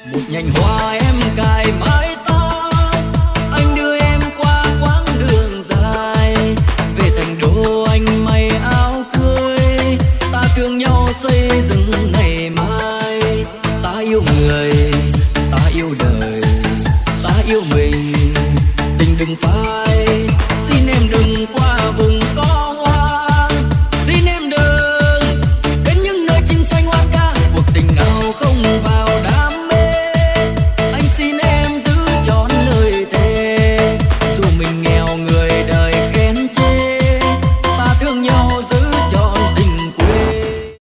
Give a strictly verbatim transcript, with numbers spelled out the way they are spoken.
một nhành hoa em cài mái tóc, anh đưa em qua quãng đường dài, về thành đô anh may áo cưới, ta thương nhau xây dựng ngày